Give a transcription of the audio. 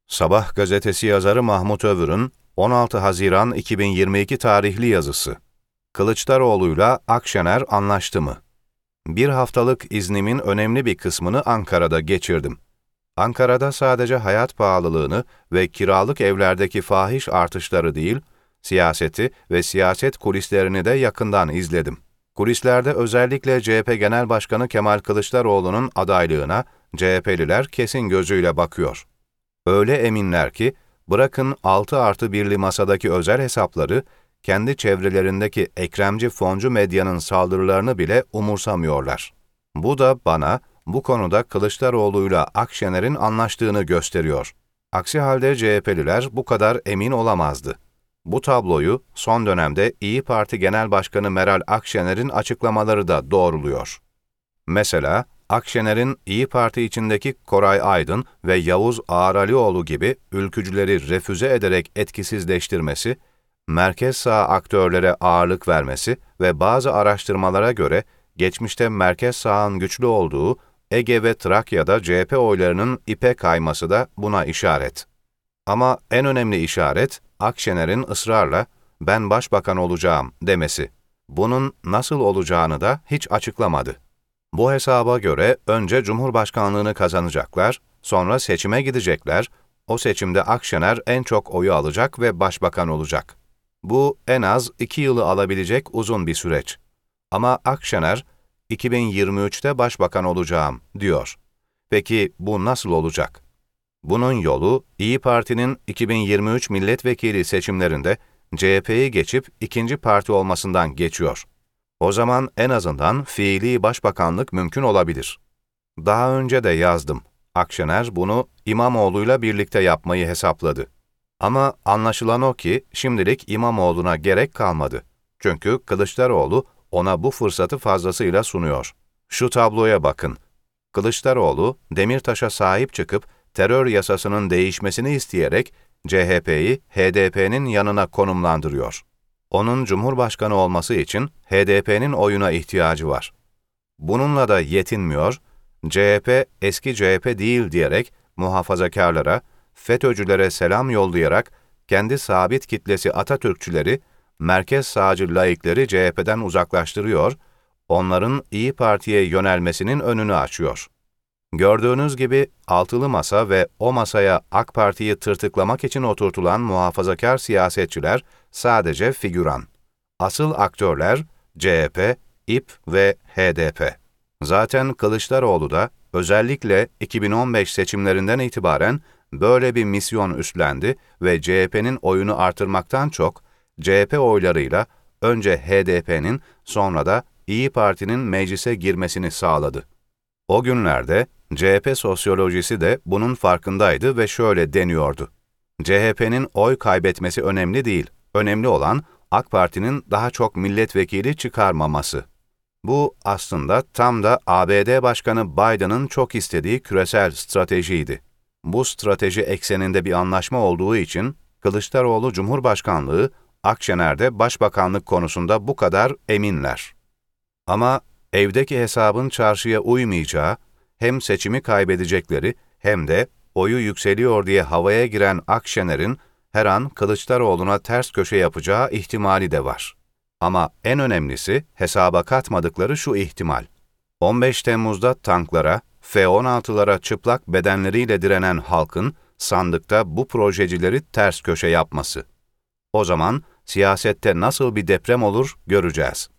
Sabah gazetesi yazarı Mahmut Övür'ün 16 Haziran 2022 tarihli yazısı. Kılıçdaroğlu'yla Akşener anlaştı mı? Bir haftalık iznimin önemli bir kısmını Ankara'da geçirdim. Ankara'da sadece hayat pahalılığını ve kiralık evlerdeki fahiş artışları değil, siyaseti ve siyaset kulislerini de yakından izledim. Kulislerde özellikle CHP Genel Başkanı Kemal Kılıçdaroğlu'nun adaylığına CHP'liler kesin gözüyle bakıyor. Öyle eminler ki, bırakın 6+1'li masadaki özel hesapları, kendi çevrelerindeki ekremci foncu medyanın saldırılarını bile umursamıyorlar. Bu da bana, bu konuda Kılıçdaroğlu'yla Akşener'in anlaştığını gösteriyor. Aksi halde CHP'liler bu kadar emin olamazdı. Bu tabloyu son dönemde İYİ Parti Genel Başkanı Meral Akşener'in açıklamaları da doğruluyor. Mesela, Akşener'in İYİ Parti içindeki Koray Aydın ve Yavuz Ağaralioğlu gibi ülkücüleri refüze ederek etkisizleştirmesi, merkez sağ aktörlere ağırlık vermesi ve bazı araştırmalara göre geçmişte merkez sağın güçlü olduğu Ege ve Trakya'da CHP oylarının ipe kayması da buna işaret. Ama en önemli işaret, Akşener'in ısrarla "ben başbakan olacağım" demesi. Bunun nasıl olacağını da hiç açıklamadı. Bu hesaba göre önce Cumhurbaşkanlığını kazanacaklar, sonra seçime gidecekler, o seçimde Akşener en çok oyu alacak ve başbakan olacak. Bu en az 2 yılı alabilecek uzun bir süreç. Ama Akşener, 2023'te başbakan olacağım diyor. Peki bu nasıl olacak? Bunun yolu, İYİ Parti'nin 2023 milletvekili seçimlerinde CHP'yi geçip ikinci parti olmasından geçiyor. O zaman en azından fiili başbakanlık mümkün olabilir. Daha önce de yazdım. Akşener bunu İmamoğlu'yla birlikte yapmayı hesapladı. Ama anlaşılan o ki şimdilik İmamoğlu'na gerek kalmadı. Çünkü Kılıçdaroğlu ona bu fırsatı fazlasıyla sunuyor. Şu tabloya bakın. Kılıçdaroğlu, Demirtaş'a sahip çıkıp terör yasasının değişmesini isteyerek CHP'yi HDP'nin yanına konumlandırıyor. Onun Cumhurbaşkanı olması için HDP'nin oyuna ihtiyacı var. Bununla da yetinmiyor, CHP eski CHP değil diyerek muhafazakarlara, FETÖ'cülere selam yollayarak kendi sabit kitlesi Atatürkçüleri, merkez sağcı laikleri CHP'den uzaklaştırıyor, onların İYİ Parti'ye yönelmesinin önünü açıyor. Gördüğünüz gibi altılı masa ve o masaya AK Parti'yi tırtıklamak için oturtulan muhafazakar siyasetçiler sadece figüran. Asıl aktörler CHP, İP ve HDP. Zaten Kılıçdaroğlu da özellikle 2015 seçimlerinden itibaren böyle bir misyon üstlendi ve CHP'nin oyunu artırmaktan çok CHP oylarıyla önce HDP'nin sonra da İYİ Parti'nin meclise girmesini sağladı. O günlerde CHP sosyolojisi de bunun farkındaydı ve şöyle deniyordu. CHP'nin oy kaybetmesi önemli değil, önemli olan AK Parti'nin daha çok milletvekili çıkarmaması. Bu aslında tam da ABD Başkanı Biden'ın çok istediği küresel stratejiydi. Bu strateji ekseninde bir anlaşma olduğu için Kılıçdaroğlu Cumhurbaşkanlığı, Akşener'de Başbakanlık konusunda bu kadar eminler. Ama evdeki hesabın çarşıya uymayacağı, hem seçimi kaybedecekleri hem de oyu yükseliyor diye havaya giren Akşener'in her an Kılıçdaroğlu'na ters köşe yapacağı ihtimali de var. Ama en önemlisi hesaba katmadıkları şu ihtimal. 15 Temmuz'da tanklara, F-16'lara çıplak bedenleriyle direnen halkın sandıkta bu projecileri ters köşe yapması. O zaman siyasette nasıl bir deprem olur göreceğiz.